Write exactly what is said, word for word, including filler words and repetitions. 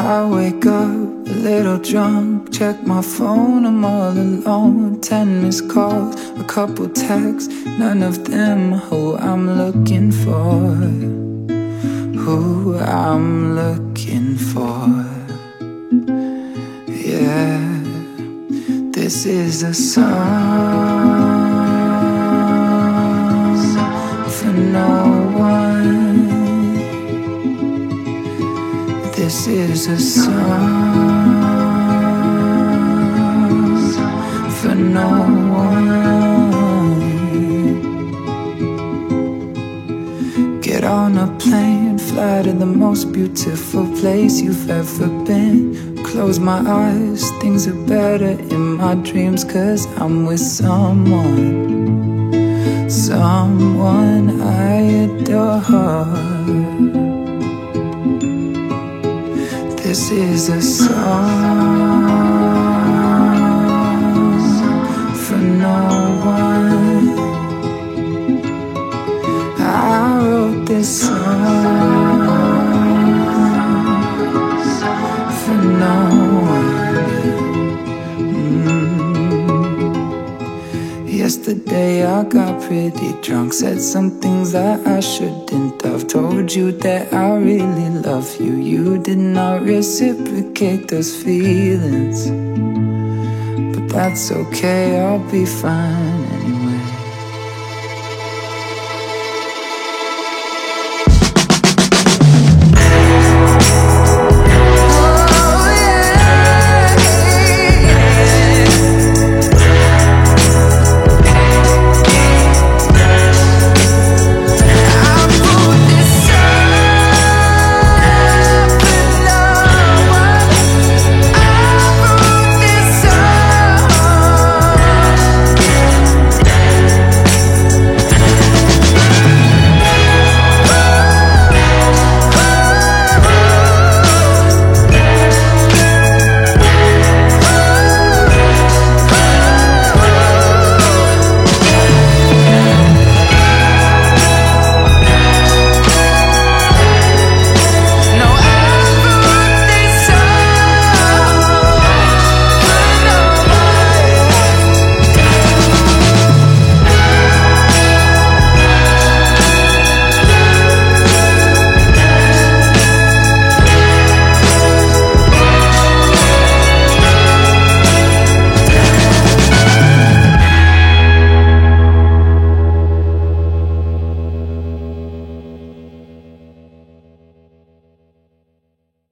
I wake up a little drunk, check my phone, I'm all alone. Ten missed calls, a couple texts, none of them who I'm looking for. Who I'm looking for. Yeah, this is a song for no one. This is a song for no one. Get on a plane, fly to the most beautiful place you've ever been. Close my eyes, things are better in my dreams, 'cause I'm with someone, someone I adore. This is a song for no one. I wrote this song for no one. mm. Yesterday I got pretty drunk, said some things that I shouldn't have. Told you that I really love you, you did not reciprocate those feelings. But that's okay, I'll be fine.